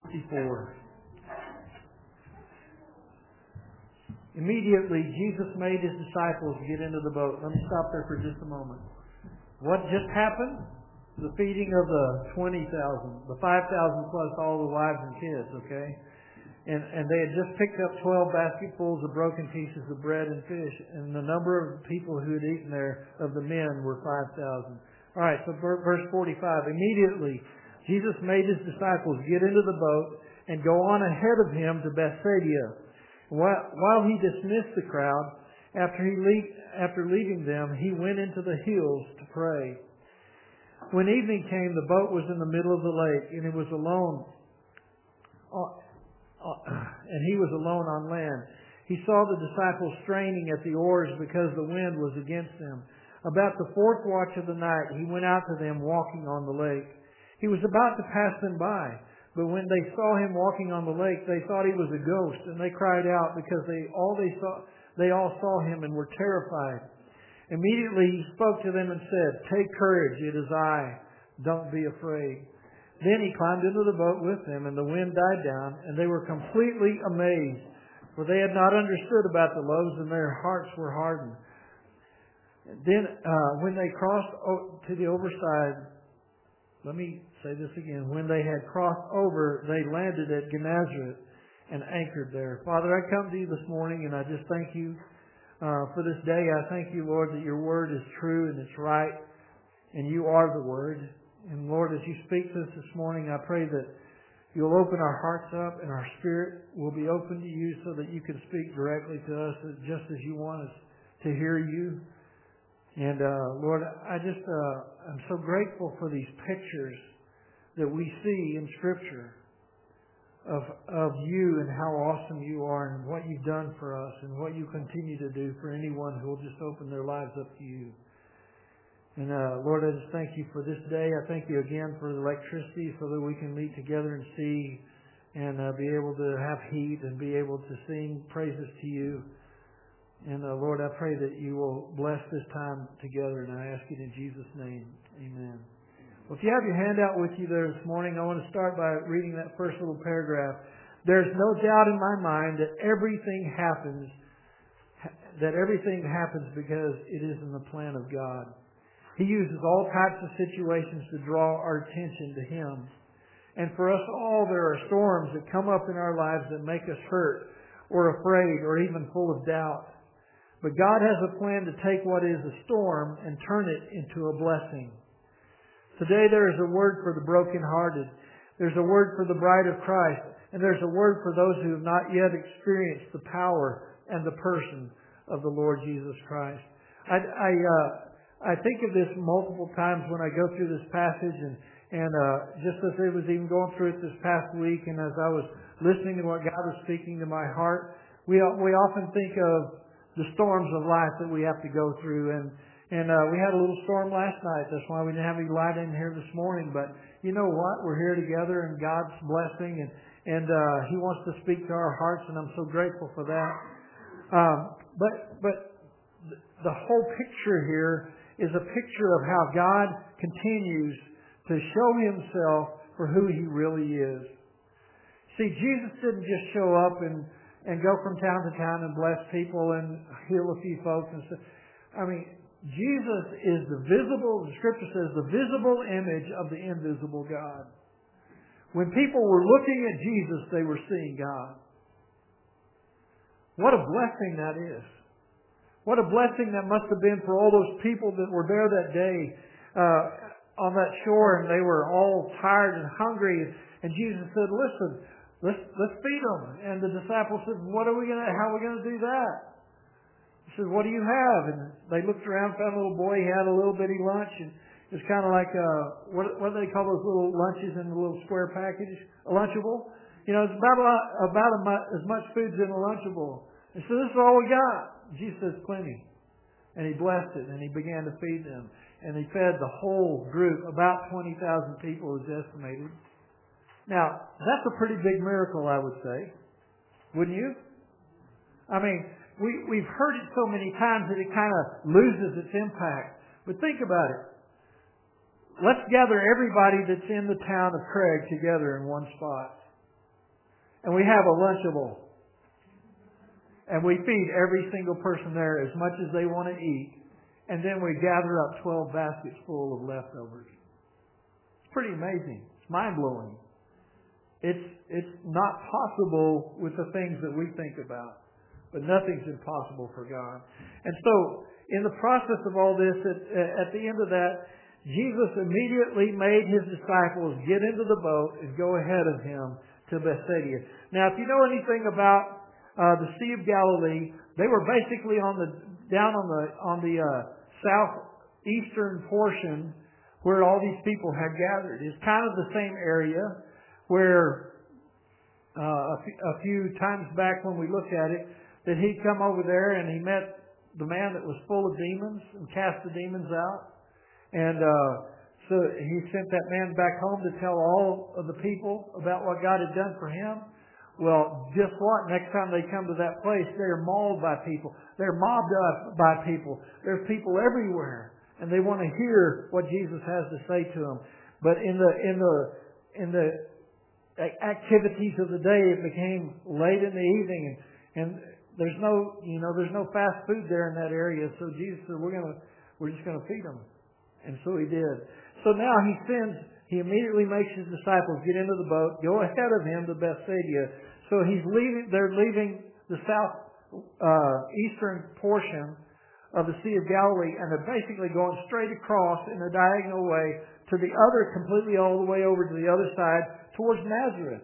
64. Immediately, Jesus made His disciples get into the boat. Let me stop there for just a moment. What just happened? The feeding of the 20,000, the 5,000 plus all the wives and kids, okay? And they had just picked up 12 basketfuls of broken pieces of bread and fish, and the number of people who had eaten there of the men were 5,000. All right, so verse 45. Immediately, Jesus made His disciples get into the boat and go on ahead of Him to Bethsaida. While He dismissed the crowd, after leaving them, He went into the hills to pray. When evening came, the boat was in the middle of the lake, and it was alone. And He was alone on land. He saw the disciples straining at the oars because the wind was against them. About the fourth watch of the night, He went out to them walking on the lake. He was about to pass them by. But when they saw Him walking on the lake, they thought He was a ghost, and they cried out because they all saw Him and were terrified. Immediately He spoke to them and said, "Take courage, it is I. Don't be afraid." Then He climbed into the boat with them, and the wind died down, and they were completely amazed, for they had not understood about the loaves, and their hearts were hardened. Then when they crossed to the overside, let me say this again. When they had crossed over, they landed at Gennesaret and anchored there. Father, I come to You this morning, and I just thank You for this day. I thank You, Lord, that Your Word is true and it's right, and You are the Word. And Lord, as You speak to us this morning, I pray that You'll open our hearts up and our spirit will be open to You so that You can speak directly to us just as You want us to hear You. And Lord, I'm so grateful for these pictures that we see in Scripture of You and how awesome You are and what You've done for us and what You continue to do for anyone who will just open their lives up to You. And Lord, I just thank You for this day. I thank You again for the electricity so that we can meet together and see and be able to have heat and be able to sing praises to You. And Lord, I pray that You will bless this time together, and I ask It in Jesus' name. Amen. Well, if you have your handout with you there this morning, I want to start by reading that first little paragraph. There's no doubt in my mind that everything happens because it is in the plan of God. He uses all types of situations to draw our attention to Him. And for us all, there are storms that come up in our lives that make us hurt or afraid or even full of doubt. But God has a plan to take what is a storm and turn it into a blessing. Today there is a word for the brokenhearted. There's a word for the bride of Christ. And there's a word for those who have not yet experienced the power and the person of the Lord Jesus Christ. I think of this multiple times when I go through this passage and just as I was even going through it this past week and as I was listening to what God was speaking to my heart, we often think of the storms of life that we have to go through. And we had a little storm last night. That's why we didn't have any light in here this morning. But you know what? We're here together in God's blessing, and He wants to speak to our hearts, and I'm so grateful for that. But the whole picture here is a picture of how God continues to show Himself for who He really is. See, Jesus didn't just show up and go from town to town and bless people and heal a few folks and stuff. I mean, Jesus is the Scripture says, the visible image of the invisible God. When people were looking at Jesus, they were seeing God. What a blessing that is. What a blessing that must have been for all those people that were there that day on that shore, and they were all tired and hungry. And Jesus said, "Listen, let's feed them." And the disciples said, "How are we going to do that?" He said, "What do you have?" And they looked around, found a little boy. He had a little bitty lunch, and it was kind of like what do they call those little lunches in the little square package? A Lunchable. You know, it's about as much food as in a Lunchable. And so this is all we got. Jesus says, "Plenty." And He blessed it, and He began to feed them. And He fed the whole group, about 20,000 people was estimated. Now, that's a pretty big miracle, I would say. Wouldn't you? I mean, we've heard it so many times that it kind of loses its impact. But think about it. Let's gather everybody that's in the town of Craig together in one spot. And we have a Lunchable. And we feed every single person there as much as they want to eat. And then we gather up 12 baskets full of leftovers. It's pretty amazing. It's mind-blowing. It's not possible with the things that we think about. But nothing's impossible for God. And so, in the process of all this, at the end of that, Jesus immediately made His disciples get into the boat and go ahead of Him to Bethsaida. Now, if you know anything about the Sea of Galilee, they were basically down on the southeastern portion where all these people had gathered. It's kind of the same area where a few times back when we looked at it, that He'd come over there and He met the man that was full of demons and cast the demons out. And so He sent that man back home to tell all of the people about what God had done for him. Well, guess what? Next time they come to that place, they're mauled by people. They're mobbed up by people. There's people everywhere, and they want to hear what Jesus has to say to them. But in the activities of the day, it became late in the evening, and there's no fast food there in that area. So Jesus said, we're just gonna feed them, and so He did. So now He immediately makes His disciples get into the boat, go ahead of Him to Bethsaida. So they're leaving the eastern portion of the Sea of Galilee, and they're basically going straight across in a diagonal way to the other, completely all the way over to the other side, towards Nazareth.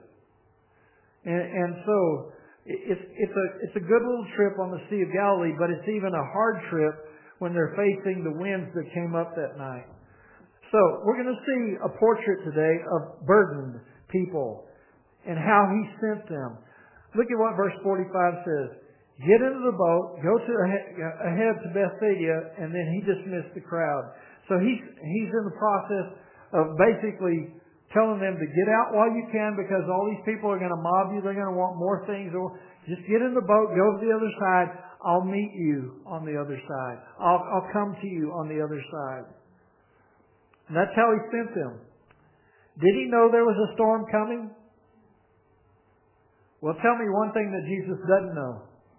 And so it's a good little trip on the Sea of Galilee, but it's even a hard trip when they're facing the winds that came up that night. So we're going to see a portrait today of burdened people and how He sent them. Look at what verse 45 says. Get into the boat, go ahead to Bethsaida, and then He dismissed the crowd. So He's in the process of basically telling them to get out while you can, because all these people are going to mob you. They're going to want more things. Or just get in the boat, go to the other side. I'll meet you on the other side. I'll come to you on the other side. And that's how He sent them. Did He know there was a storm coming? Well, tell me one thing that Jesus doesn't know.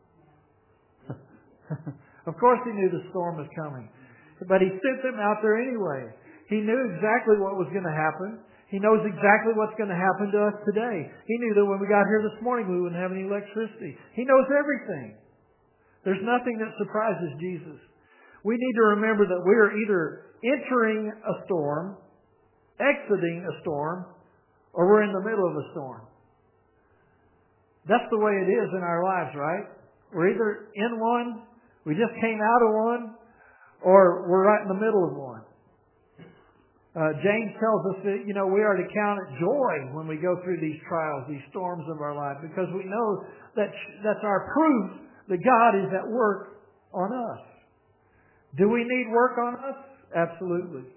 Of course He knew the storm was coming. But He sent them out there anyway. He knew exactly what was going to happen. He knows exactly what's going to happen to us today. He knew that when we got here this morning we wouldn't have any electricity. He knows everything. There's nothing that surprises Jesus. We need to remember that we are either entering a storm, exiting a storm, or we're in the middle of a storm. That's the way it is in our lives, right? We're either in one, we just came out of one, or we're right in the middle of one. James tells us that, we are to count it joy when we go through these trials, these storms of our life, because we know that that's our proof that God is at work on us. Do we need work on us? Absolutely.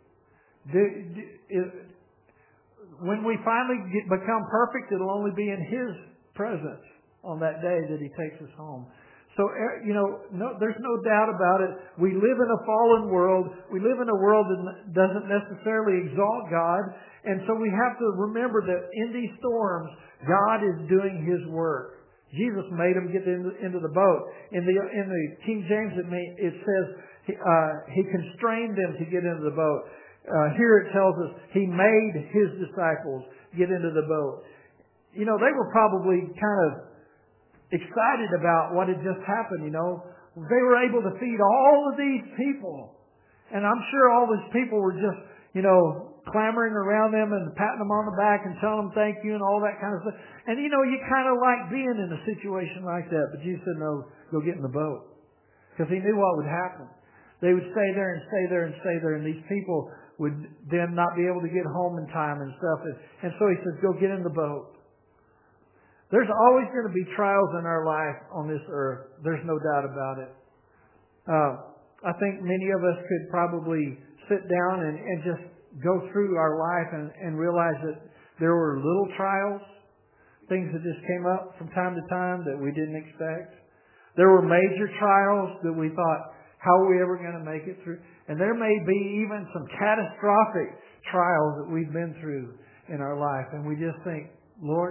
When we finally become perfect, it'll only be in His presence on that day that He takes us home. So, there's no doubt about it. We live in a fallen world. We live in a world that doesn't necessarily exalt God. And so we have to remember that in these storms, God is doing His work. Jesus made them get into the boat. In the King James, it says He constrained them to get into the boat. Here it tells us He made His disciples get into the boat. They were probably kind of excited about what had just happened, They were able to feed all of these people. And I'm sure all these people were just, clamoring around them and patting them on the back and telling them thank you and all that kind of stuff. And you kind of like being in a situation like that. But Jesus said, no, go get in the boat. Because He knew what would happen. They would stay there and stay there and stay there. And these people would then not be able to get home in time and stuff. And so He says, go get in the boat. There's always going to be trials in our life on this earth. There's no doubt about it. I think many of us could probably sit down and just go through our life and realize that there were little trials, things that just came up from time to time that we didn't expect. There were major trials that we thought, how are we ever going to make it through? And there may be even some catastrophic trials that we've been through in our life. And we just think, Lord,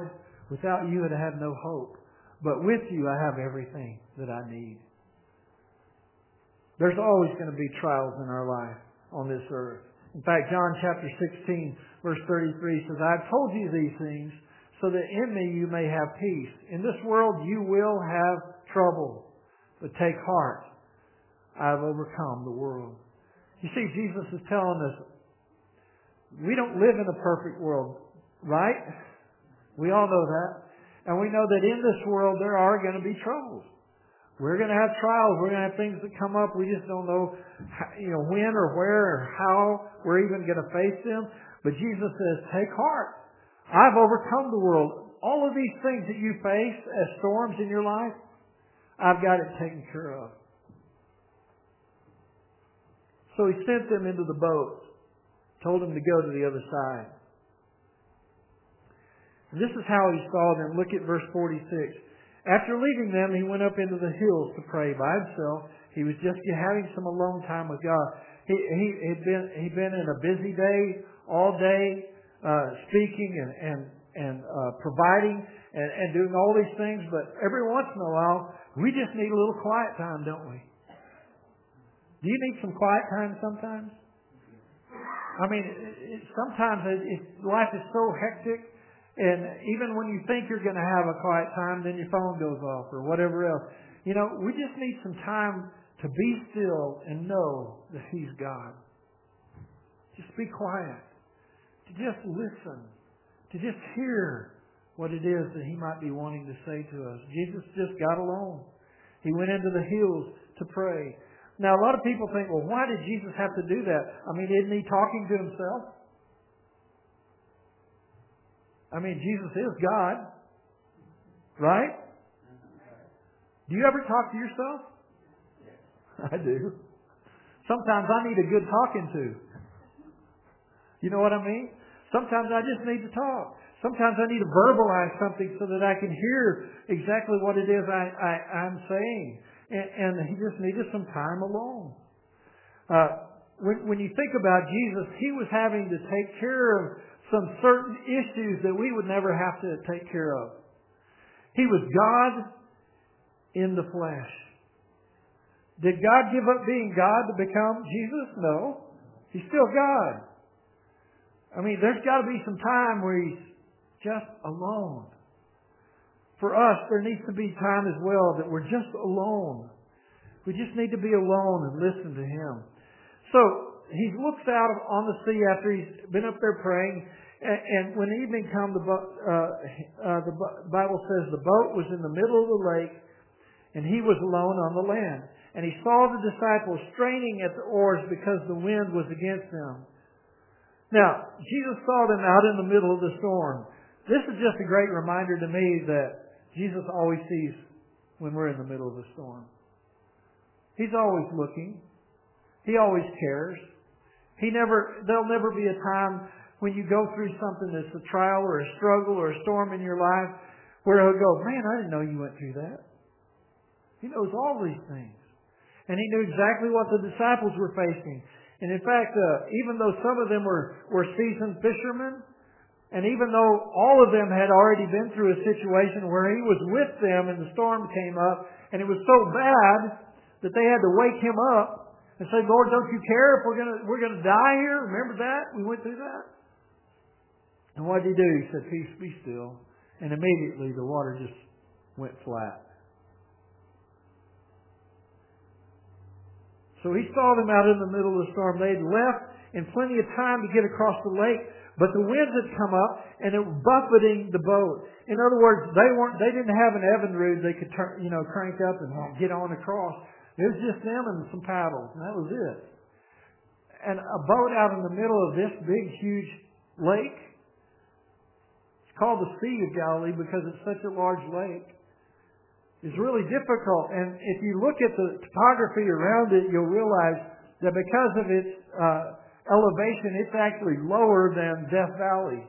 Without you, I'd have no hope. But with you, I have everything that I need. There's always going to be trials in our life on this earth. In fact, John chapter 16, verse 33 says, I've told you these things so that in me you may have peace. In this world you will have trouble, but take heart. I've overcome the world. You see, Jesus is telling us, we don't live in a perfect world, right? We all know that. And we know that in this world there are going to be troubles. We're going to have trials. We're going to have things that come up. We just don't know, when or where or how we're even going to face them. But Jesus says, take heart. I've overcome the world. All of these things that you face as storms in your life, I've got it taken care of. So He sent them into the boat, told them to go to the other side. And this is how He saw them. Look at verse 46. After leaving them, He went up into the hills to pray by Himself. He was just having some alone time with God. He'd been in a busy day, all day, speaking and providing and doing all these things. But every once in a while, we just need a little quiet time, don't we? Do you need some quiet time sometimes? I mean, sometimes life is so hectic, and even when you think you're going to have a quiet time, then your phone goes off or whatever else. We just need some time to be still and know that He's God. Just be quiet. To just listen. To just hear what it is that He might be wanting to say to us. Jesus just got alone. He went into the hills to pray. Now, a lot of people think, well, why did Jesus have to do that? I mean, isn't He talking to Himself? I mean, Jesus is God. Right? Do you ever talk to yourself? I do. Sometimes I need a good talking to. You know what I mean? Sometimes I just need to talk. Sometimes I need to verbalize something so that I can hear exactly what it is I'm saying. And He just needed some time alone. When you think about Jesus, He was having to take care of some certain issues that we would never have to take care of. He was God in the flesh. Did God give up being God to become Jesus? No. He's still God. I mean, there's got to be some time where He's just alone. For us, there needs to be time as well that we're just alone. We just need to be alone and listen to Him. So, He looks out on the sea after He's been up there praying. And when evening comes, the Bible says the boat was in the middle of the lake and He was alone on the land. And He saw the disciples straining at the oars because the wind was against them. Now, Jesus saw them out in the middle of the storm. This is just a great reminder to me that Jesus always sees when we're in the middle of a storm. He's always looking. He always cares. There'll never be a time when you go through something that's a trial or a struggle or a storm in your life where He'll go, man, I didn't know you went through that. He knows all these things. And He knew exactly what the disciples were facing. And in fact, even though some of them were seasoned fishermen, and even though all of them had already been through a situation where He was with them and the storm came up, and it was so bad that they had to wake Him up and say, Lord, don't you care if we're gonna die here? Remember that? We went through that. And what did He do? He said, peace, be still. And immediately the water just went flat. So He saw them out in the middle of the storm. They had left in plenty of time to get across the lake, but the winds had come up and it was buffeting the boat. In other words, they didn't have an Evinrude they could crank up and get on across. It was just them and some paddles, and that was it. And a boat out in the middle of this big, huge lake. It's called the Sea of Galilee because it's such a large lake. It's really difficult. And if you look at the topography around it, you'll realize that because of its elevation, it's actually lower than Death Valley.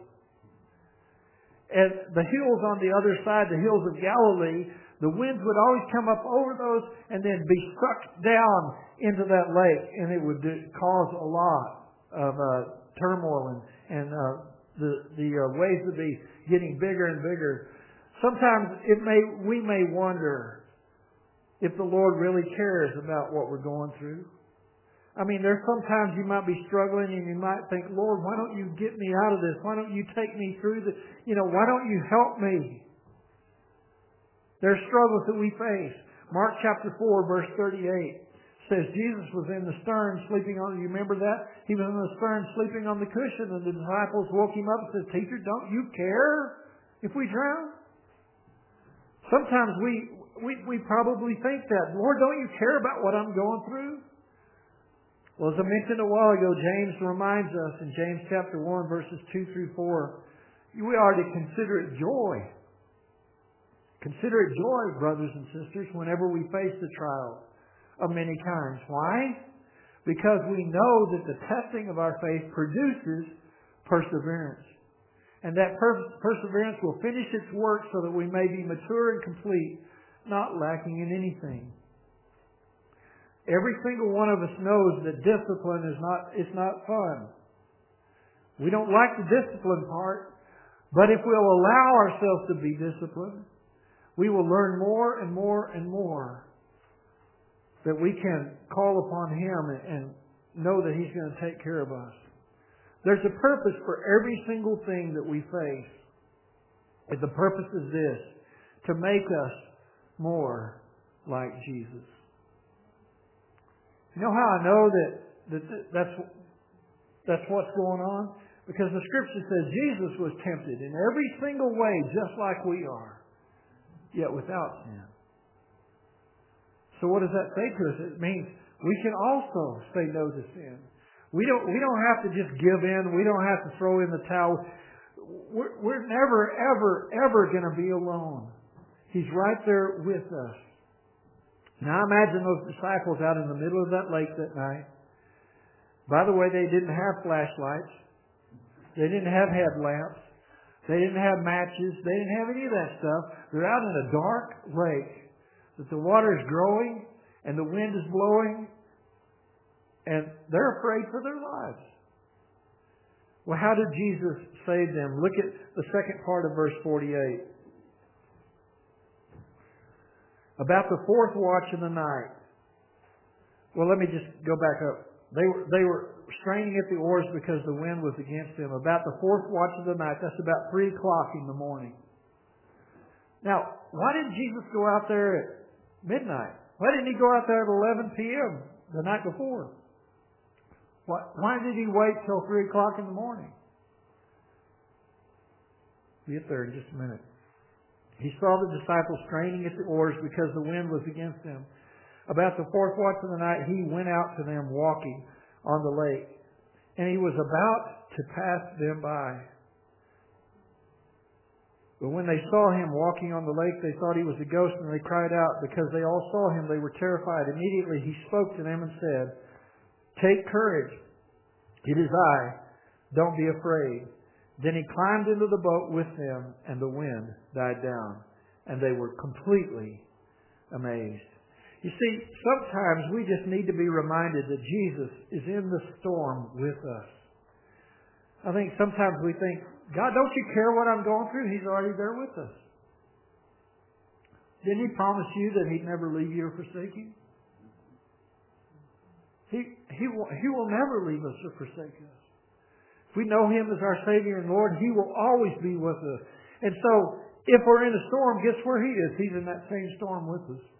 And the hills on the other side, the hills of Galilee, the winds would always come up over those and then be sucked down into that lake. And it would cause a lot of turmoil and the waves would be getting bigger and bigger. Sometimes we may wonder if the Lord really cares about what we're going through. I mean, there's sometimes you might be struggling and you might think, Lord, why don't you get me out of this? Why don't you take me through this? Why don't you help me? There are struggles that we face. Mark chapter 4, verse 38 says Jesus was in the stern sleeping on, you remember that? He was in the stern sleeping on the cushion, and the disciples woke him up and said, Teacher, don't you care if we drown? Sometimes we probably think that. Lord, don't you care about what I'm going through? Well, as I mentioned a while ago, James reminds us in James chapter 1, verses 2 through 4, we are to consider it joy. Consider it joy, brothers and sisters, whenever we face the trials of many kinds. Why? Because we know that the testing of our faith produces perseverance. And that perseverance will finish its work so that we may be mature and complete, not lacking in anything. Every single one of us knows that discipline is not fun. We don't like the discipline part, but if we'll allow ourselves to be disciplined, we will learn more and more and more that we can call upon Him and know that He's going to take care of us. There's a purpose for every single thing that we face. And the purpose is this: to make us more like Jesus. You know how I know that's what's going on? Because the Scripture says Jesus was tempted in every single way just like we are, yet without sin. So what does that say to us? It means we can also say no to sin. We don't have to just give in. We don't have to throw in the towel. We're never, ever, ever going to be alone. He's right there with us. Now imagine those disciples out in the middle of that lake that night. By the way, they didn't have flashlights. They didn't have headlamps. They didn't have matches. They didn't have any of that stuff. They're out in a dark lake that the water is growing and the wind is blowing, and they're afraid for their lives. Well, how did Jesus save them? Look at the second part of verse 48. About the fourth watch of the night. Well, let me just go back up. They were straining at the oars because the wind was against them. About the fourth watch of the night, that's about 3 o'clock in the morning. Now, why didn't Jesus go out there at midnight? Why didn't He go out there at 11 p.m. the night before? Why did He wait till 3 o'clock in the morning? We'll get there in just a minute. He saw the disciples straining at the oars because the wind was against them. About the fourth watch of the night, He went out to them walking on the lake, and He was about to pass them by. But when they saw Him walking on the lake, they thought He was a ghost, and they cried out. Because they all saw Him, they were terrified. Immediately He spoke to them and said, "Take courage. It is I. Don't be afraid." Then He climbed into the boat with them, and the wind died down, and they were completely amazed. You see, sometimes we just need to be reminded that Jesus is in the storm with us. I think sometimes we think, God, don't you care what I'm going through? He's already there with us. Didn't He promise you that He'd never leave you or forsake you? He will never leave us or forsake us. If we know Him as our Savior and Lord, He will always be with us. And so, if we're in a storm, guess where He is? He's in that same storm with us.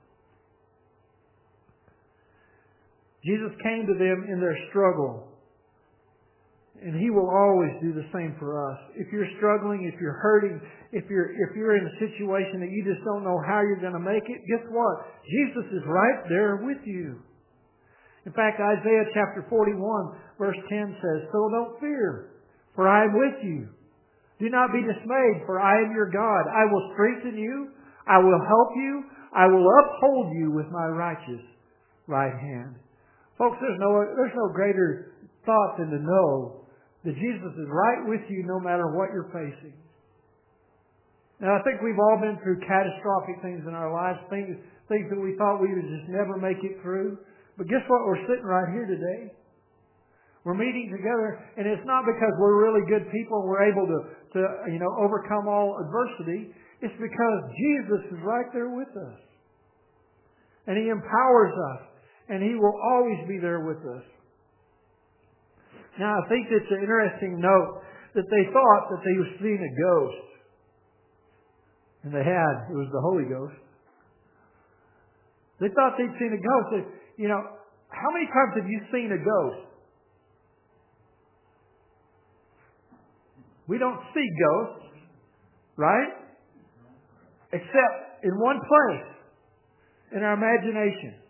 Jesus came to them in their struggle. And He will always do the same for us. If you're struggling, if you're hurting, if you're in a situation that you just don't know how you're going to make it, guess what? Jesus is right there with you. In fact, Isaiah chapter 41, verse 10 says, "So don't fear, for I am with you. Do not be dismayed, for I am your God. I will strengthen you. I will help you. I will uphold you with my righteous right hand." Folks, there's no greater thought than to know that Jesus is right with you no matter what you're facing. Now, I think we've all been through catastrophic things in our lives, things that we thought we would just never make it through. But guess what? We're sitting right here today. We're meeting together, and it's not because we're really good people and we're able to overcome all adversity. It's because Jesus is right there with us. And He empowers us. And He will always be there with us. Now, I think it's an interesting note that they thought that they were seeing a ghost. And they had. It was the Holy Ghost. They thought they'd seen a ghost. You know, how many times have you seen a ghost? We don't see ghosts, right? Except in one place, in our imagination.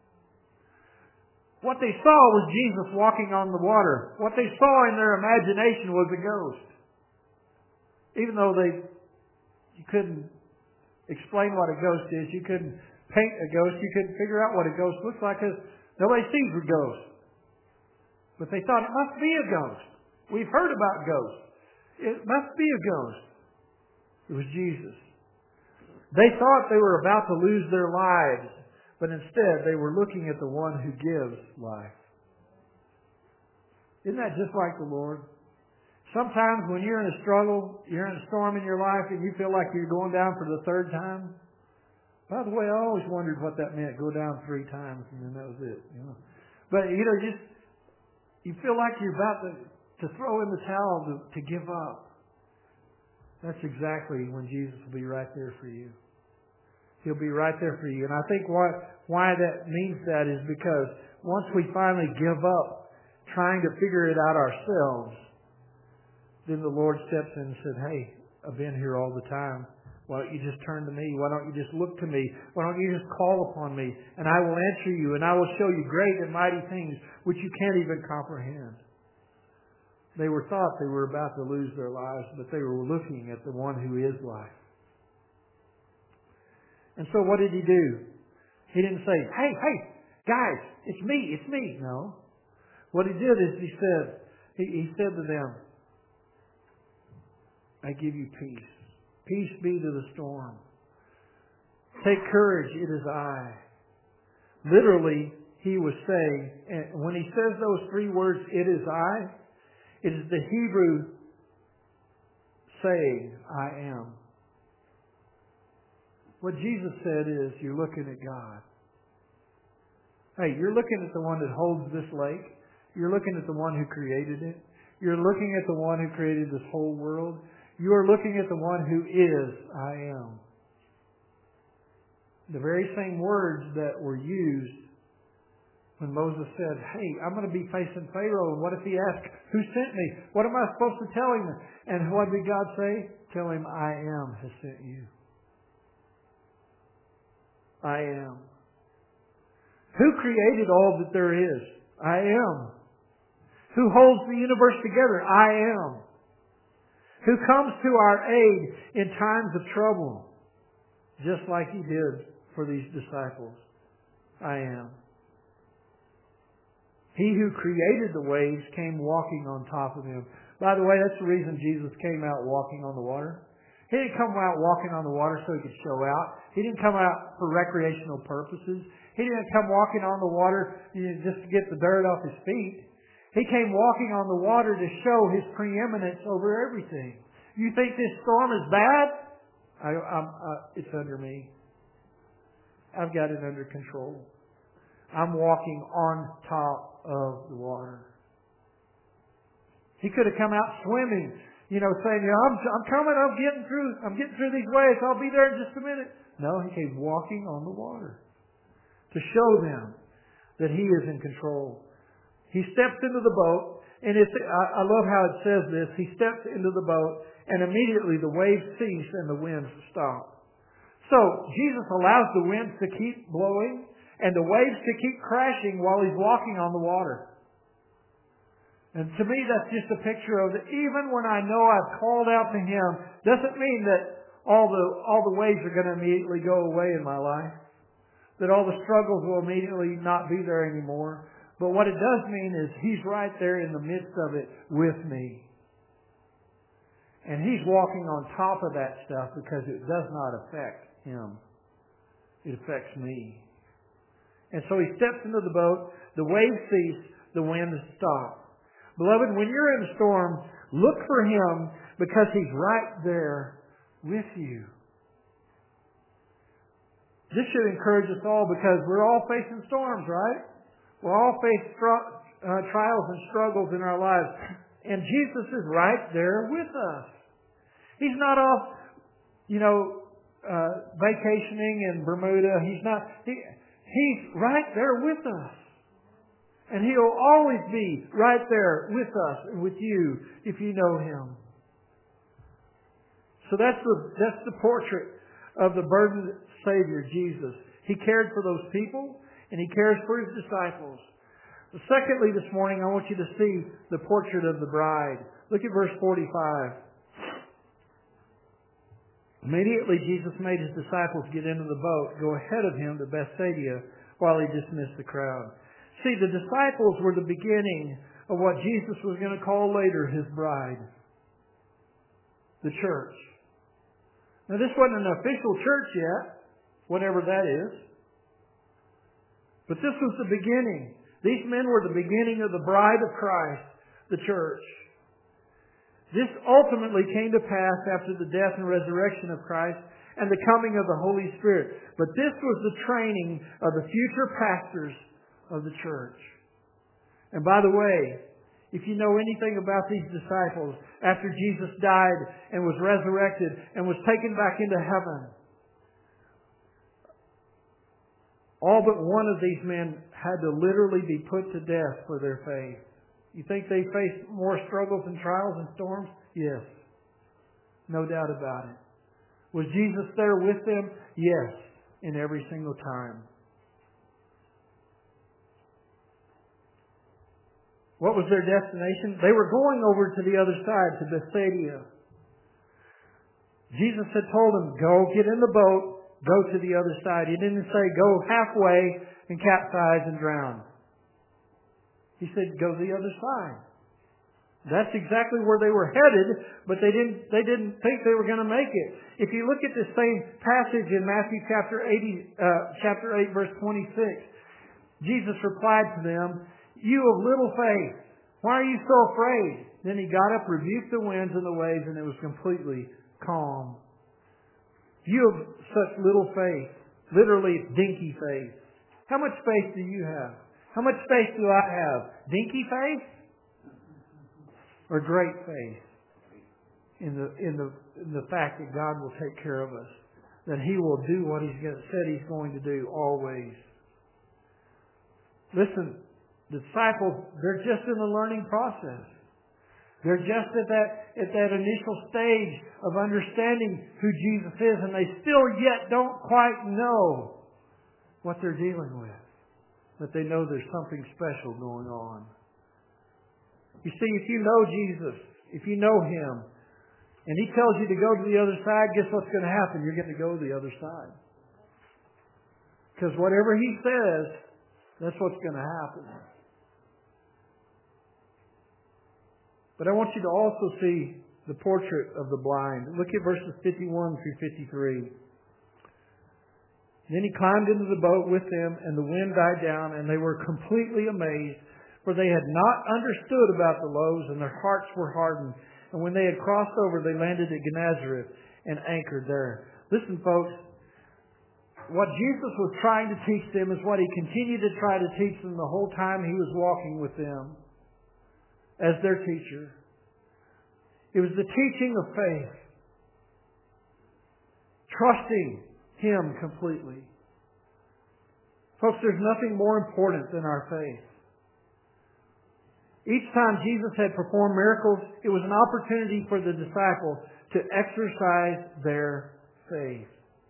What they saw was Jesus walking on the water. What they saw in their imagination was a ghost. Even though you couldn't explain what a ghost is, you couldn't paint a ghost, you couldn't figure out what a ghost looks like because nobody sees a ghost. But they thought it must be a ghost. We've heard about ghosts. It must be a ghost. It was Jesus. They thought they were about to lose their lives, but instead they were looking at the one who gives life. Isn't that just like the Lord? Sometimes when you're in a struggle, you're in a storm in your life, and you feel like you're going down for the third time. By the way, I always wondered what that meant, go down 3 times, and then that was it. You know? But, you feel like you're about to throw in the towel, to give up. That's exactly when Jesus will be right there for you. He'll be right there for you. And I think why that means that is because once we finally give up trying to figure it out ourselves, then the Lord steps in and said, hey, I've been here all the time. Why don't you just turn to me? Why don't you just look to me? Why don't you just call upon me? And I will answer you, and I will show you great and mighty things which you can't even comprehend. They thought they were about to lose their lives, but they were looking at the one who is life. And so what did He do? He didn't say, hey, guys, it's me. No. What He did is He said to them, I give you peace. Peace be to the storm. Take courage, it is I. Literally, He was saying, and when He says those 3 words, it is I, it is the Hebrew saying, I am. What Jesus said is, you're looking at God. Hey, you're looking at the one that holds this lake. You're looking at the one who created it. You're looking at the one who created this whole world. You are looking at the one who is, I am. The very same words that were used when Moses said, hey, I'm going to be facing Pharaoh, and what if he asks, who sent me? What am I supposed to tell him? And what did God say? Tell him, I am has sent you. I am. Who created all that there is? I am. Who holds the universe together? I am. Who comes to our aid in times of trouble, just like He did for these disciples? I am. He who created the waves came walking on top of them. By the way, that's the reason Jesus came out walking on the water. He didn't come out walking on the water so He could show out. He didn't come out for recreational purposes. He didn't come walking on the water just to get the dirt off His feet. He came walking on the water to show His preeminence over everything. You think this storm is bad? It's under me. I've got it under control. I'm walking on top of the water. He could have come out swimming, saying, I'm coming, I'm getting through these waves, I'll be there in just a minute. No, He came walking on the water to show them that He is in control. He steps into the boat, and I love how it says this. He steps into the boat, and immediately the waves cease and the winds stop. So, Jesus allows the winds to keep blowing and the waves to keep crashing while He's walking on the water. And to me, that's just a picture of that even when I know I've called out to Him, doesn't mean that all the waves are going to immediately go away in my life. That all the struggles will immediately not be there anymore. But what it does mean is He's right there in the midst of it with me. And He's walking on top of that stuff because it does not affect Him. It affects me. And so He steps into the boat, the waves cease, the winds stop. Beloved, when you're in a storm, look for Him because He's right there with you. This should encourage us all because we're all facing storms, right? We all face trials and struggles in our lives. And Jesus is right there with us. He's not off, vacationing in Bermuda. He's right there with us. And He'll always be right there with us and with you if you know Him. So that's the portrait of the burdened Savior, Jesus. He cared for those people, and He cares for His disciples. Secondly, this morning, I want you to see the portrait of the bride. Look at verse 45. Immediately, Jesus made His disciples get into the boat, go ahead of Him to Bethsaida, while He dismissed the crowd. See, the disciples were the beginning of what Jesus was going to call later His bride, the church. Now, this wasn't an official church yet, whatever that is. But this was the beginning. These men were the beginning of the bride of Christ, the church. This ultimately came to pass after the death and resurrection of Christ and the coming of the Holy Spirit. But this was the training of the future pastors of the church. And by the way, if you know anything about these disciples, after Jesus died and was resurrected and was taken back into heaven, all but one of these men had to literally be put to death for their faith. You think they faced more struggles and trials and storms? Yes. No doubt about it. Was Jesus there with them? Yes. In every single time. What was their destination? They were going over to the other side, to Bethsaida. Jesus had told them, go get in the boat, go to the other side. He didn't say go halfway and capsize and drown. He said go the other side. That's exactly where they were headed, but they didn't think they were going to make it. If you look at this same passage in Matthew chapter 8, verse 26, Jesus replied to them, you of little faith, why are you so afraid? Then He got up, rebuked the winds and the waves, and it was completely calm. You of such little faith, literally dinky faith. How much faith do you have? How much faith do I have? Dinky faith? Or great faith in the fact that God will take care of us, that He will do what He's said He's going to do always. Listen, the disciples, they're just in the learning process. They're just at that initial stage of understanding who Jesus is, and they still yet don't quite know what they're dealing with. But they know there's something special going on. You see, if you know Jesus, if you know Him, and He tells you to go to the other side, guess what's going to happen? You're going to go to the other side. Because whatever He says, that's what's going to happen. But I want you to also see the portrait of the blind. Look at verses 51 through 53. Then He climbed into the boat with them, and the wind died down, and they were completely amazed, for they had not understood about the loaves, and their hearts were hardened. And when they had crossed over, they landed at Gennesaret and anchored there. Listen, folks, what Jesus was trying to teach them is what He continued to try to teach them the whole time He was walking with them as their teacher. It was the teaching of faith. Trusting Him completely. Folks, there's nothing more important than our faith. Each time Jesus had performed miracles, it was an opportunity for the disciples to exercise their faith.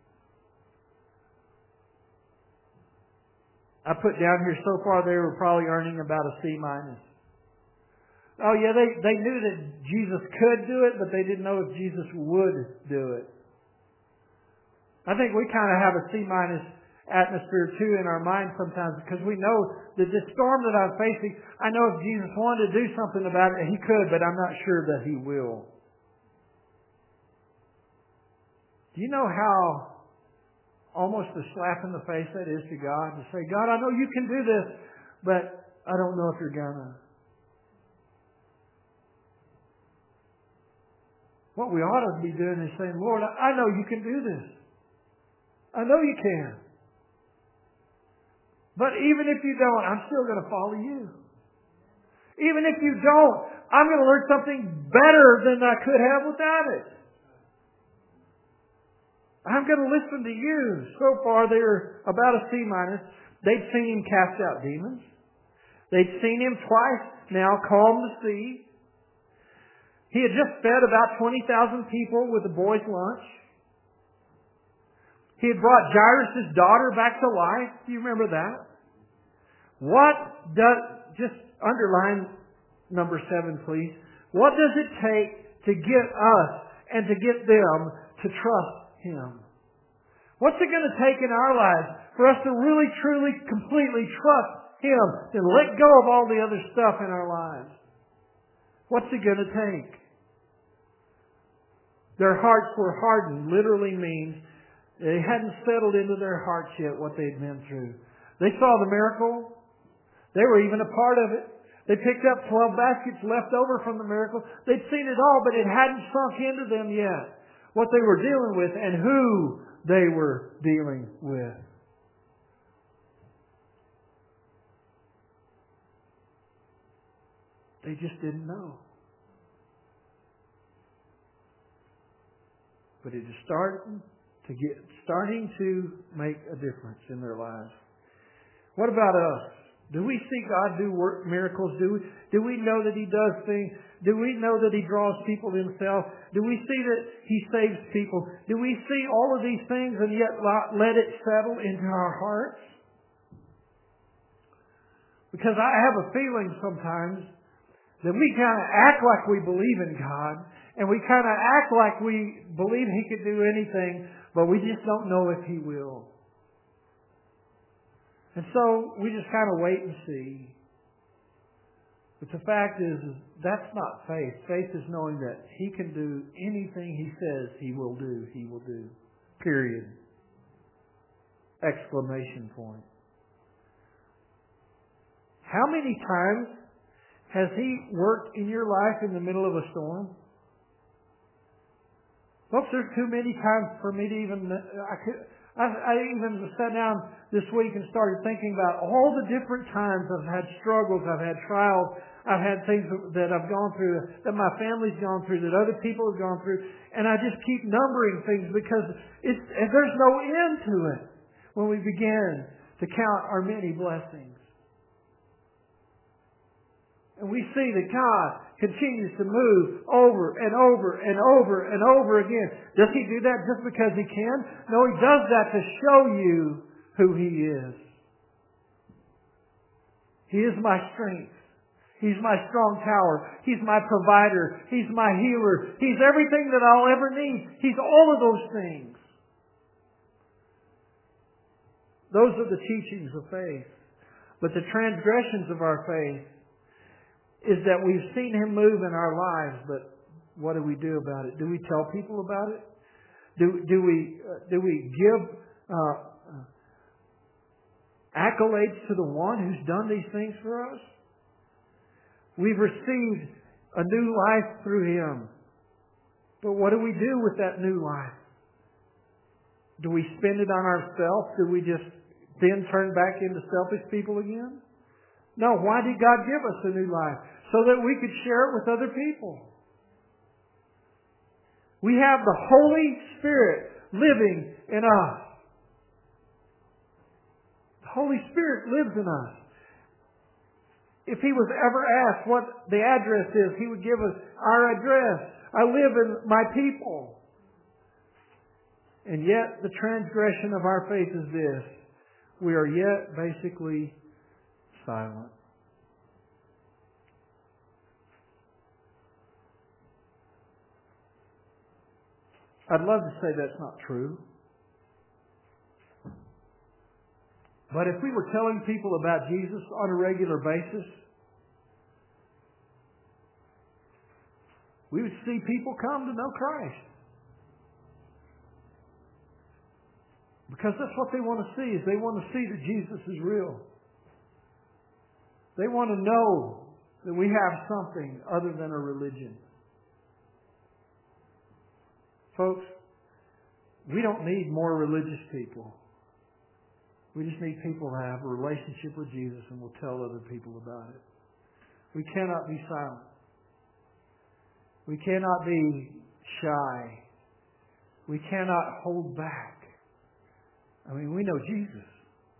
I put down here so far they were probably earning about a C-. Oh yeah, they knew that Jesus could do it, but they didn't know if Jesus would do it. I think we kind of have a C- atmosphere too in our mind sometimes, because we know that this storm that I'm facing, I know if Jesus wanted to do something about it, He could, but I'm not sure that He will. Do you know how almost a slap in the face that is to God, to say, God, I know you can do this, but I don't know if you're gonna. What we ought to be doing is saying, Lord, I know you can do this. I know you can. But even if you don't, I'm still going to follow you. Even if you don't, I'm going to learn something better than I could have without it. I'm going to listen to you. So far, they're about a C-. They'd seen him cast out demons. They'd seen him twice now calm the sea. He had just fed about 20,000 people with the boys' lunch. He had brought Jairus' daughter back to life. Do you remember that? Just underline number 7, please. What does it take to get us and to get them to trust Him? What's it going to take in our lives for us to really, truly, completely trust Him and let go of all the other stuff in our lives? What's it going to take? Their hearts were hardened literally means they hadn't settled into their hearts yet what they'd been through. They saw the miracle. They were even a part of it. They picked up 12 baskets left over from the miracle. They'd seen it all, but it hadn't sunk into them yet what they were dealing with and who they were dealing with. They just didn't know. But it is starting to make a difference in their lives. What about us? Do we see God do miracles? Do we know that He does things? Do we know that He draws people to Himself? Do we see that He saves people? Do we see all of these things and yet let it settle into our hearts? Because I have a feeling sometimes that we kind of act like we believe in God, and we kind of act like we believe He could do anything, but we just don't know if He will. And so we just kind of wait and see. But the fact is that's not faith. Faith is knowing that He can do anything He says He will do. He will do. Period. Exclamation point. How many times has He worked in your life in the middle of a storm? Folks, there's too many times for me to even... I even sat down this week and started thinking about all the different times I've had struggles, I've had trials, I've had things that I've gone through, that my family's gone through, that other people have gone through, and I just keep numbering things because there's no end to it when we begin to count our many blessings. And we see that God continues to move over and over and over and over again. Does He do that just because He can? No, He does that to show you who He is. He is my strength. He's my strong tower. He's my provider. He's my healer. He's everything that I'll ever need. He's all of those things. Those are the teachings of faith. But the transgressions of our faith is that we've seen Him move in our lives, but what do we do about it? Do we tell people about it? Do we give accolades to the one who's done these things for us? We've received a new life through Him. But what do we do with that new life? Do we spend it on ourselves? Do we just then turn back into selfish people again? No, why did God give us a new life? So that we could share it with other people. We have the Holy Spirit living in us. The Holy Spirit lives in us. If He was ever asked what the address is, He would give us our address. I live in my people. And yet the transgression of our faith is this. We are yet basically silent. I'd love to say that's not true. But if we were telling people about Jesus on a regular basis, we would see people come to know Christ. Because that's what they want to see, is they want to see that Jesus is real. They want to know that we have something other than a religion. Folks, we don't need more religious people. We just need people to have a relationship with Jesus, and we'll tell other people about it. We cannot be silent. We cannot be shy. We cannot hold back. I mean, we know Jesus.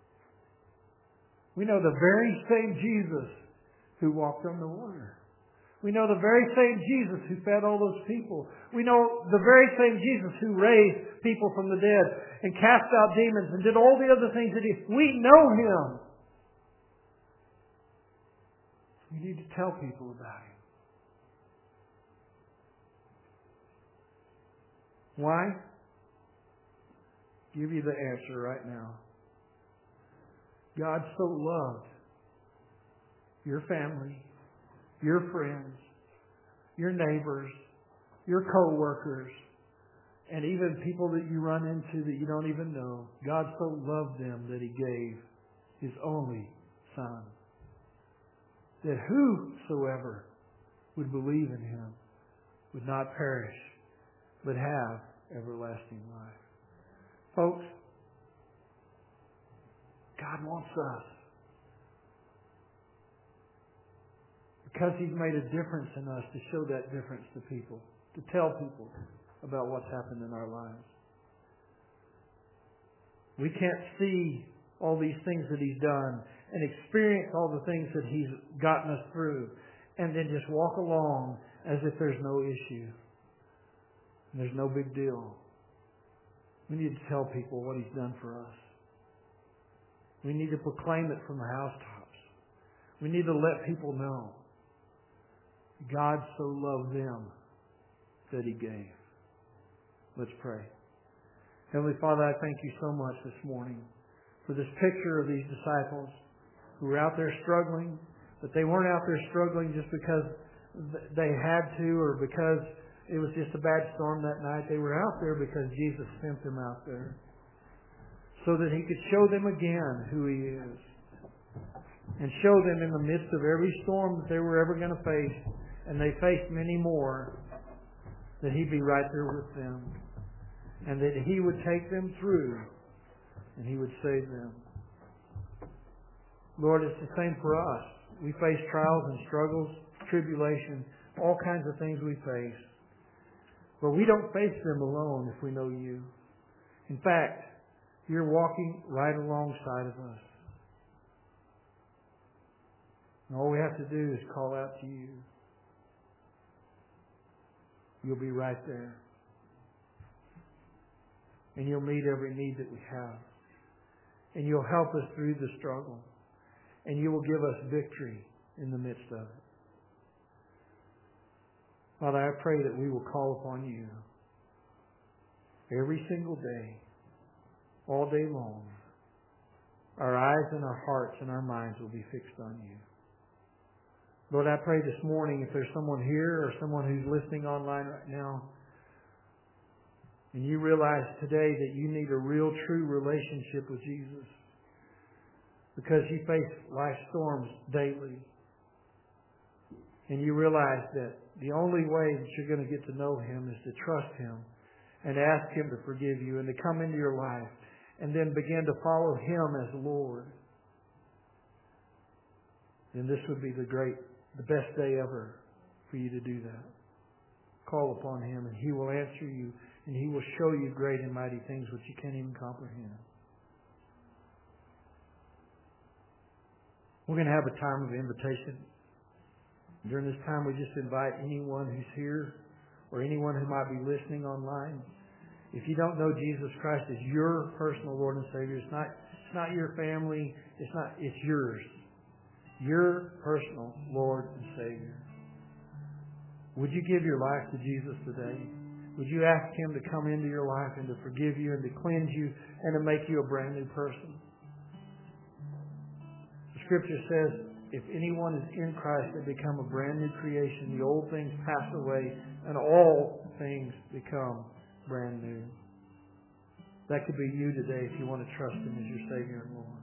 We know the very same Jesus who walked on the water. We know the very same Jesus who fed all those people. We know the very same Jesus who raised people from the dead and cast out demons and did all the other things that He did. We know Him. We need to tell people about Him. Why? I'll give you the answer right now. God so loved your family, your friends, your neighbors, your co-workers, and even people that you run into that you don't even know. God so loved them that He gave His only Son, that whosoever would believe in Him would not perish, but have everlasting life. Folks, God wants us. Because He's made a difference in us, to show that difference to people, to tell people about what's happened in our lives. We can't see all these things that He's done and experience all the things that He's gotten us through and then just walk along as if there's no issue. And there's no big deal. We need to tell people what He's done for us. We need to proclaim it from the housetops. We need to let people know God so loved them that He gave. Let's pray. Heavenly Father, I thank You so much this morning for this picture of these disciples who were out there struggling, but they weren't out there struggling just because they had to or because it was just a bad storm that night. They were out there because Jesus sent them out there so that He could show them again who He is and show them in the midst of every storm that they were ever going to face, and they faced many more, that He'd be right there with them and that He would take them through and He would save them. Lord, it's the same for us. We face trials and struggles, tribulation, all kinds of things we face. But we don't face them alone if we know You. In fact, You're walking right alongside of us. And all we have to do is call out to You. You'll be right there. And You'll meet every need that we have. And You'll help us through the struggle. And You will give us victory in the midst of it. Father, I pray that we will call upon You every single day, all day long. Our eyes and our hearts and our minds will be fixed on You. Lord, I pray this morning if there's someone here or someone who's listening online right now, and you realize today that you need a real, true relationship with Jesus because you face life storms daily, and you realize that the only way that you're going to get to know Him is to trust Him and ask Him to forgive you and to come into your life and then begin to follow Him as Lord, then this would be the best day ever for you to do that. Call upon Him and He will answer you and He will show you great and mighty things which you can't even comprehend. We're going to have a time of invitation. During this time, we just invite anyone who's here or anyone who might be listening online. If you don't know Jesus Christ as your personal Lord and Savior, it's not your family, it's yours. Your personal Lord and Savior. Would you give your life to Jesus today? Would you ask Him to come into your life and to forgive you and to cleanse you and to make you a brand new person? The Scripture says, if anyone is in Christ, they become a brand new creation. The old things pass away and all things become brand new. That could be you today if you want to trust Him as your Savior and Lord.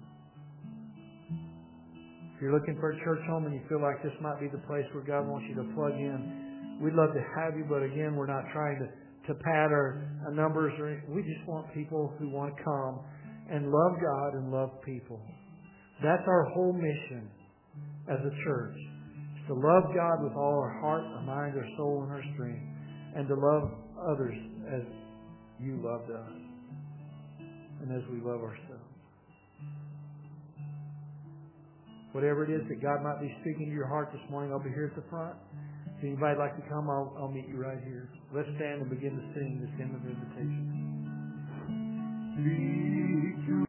If you're looking for a church home and you feel like this might be the place where God wants you to plug in, we'd love to have you, but again, we're not trying to pad our numbers. We just want people who want to come and love God and love people. That's our whole mission as a church. It's to love God with all our heart, our mind, our soul, and our strength, and to love others as you loved us and as we love ourselves. Whatever it is that God might be speaking to your heart this morning, I'll be here at the front. If anybody'd like to come, I'll meet you right here. Let's stand and begin to sing this hymn of invitation.